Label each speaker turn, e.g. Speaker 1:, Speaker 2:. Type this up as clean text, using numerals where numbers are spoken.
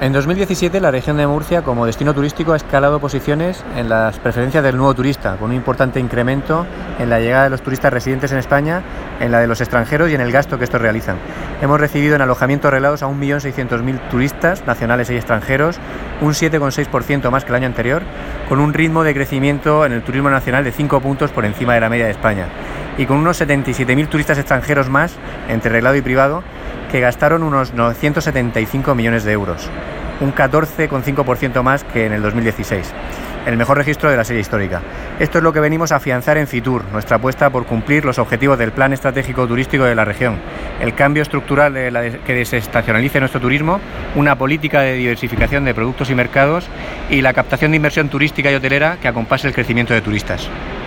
Speaker 1: En 2017 la región de Murcia como destino turístico ha escalado posiciones en las preferencias del nuevo turista, con un importante incremento en la llegada de los turistas residentes en España, en la de los extranjeros y en el gasto que estos realizan. Hemos recibido en alojamientos arreglados a 1.600.000 turistas nacionales y extranjeros, un 7,6% más que el año anterior, con un ritmo de crecimiento en el turismo nacional de 5 puntos por encima de la media de España, y con unos 77.000 turistas extranjeros más entre reglado y privado, que gastaron unos 975 millones de euros, un 14,5% más que en el 2016, el mejor registro de la serie histórica. Esto es lo que venimos a afianzar en Fitur, nuestra apuesta por cumplir los objetivos del Plan Estratégico Turístico de la región, el cambio estructural que desestacionalice nuestro turismo, una política de diversificación de productos y mercados y la captación de inversión turística y hotelera que acompase el crecimiento de turistas.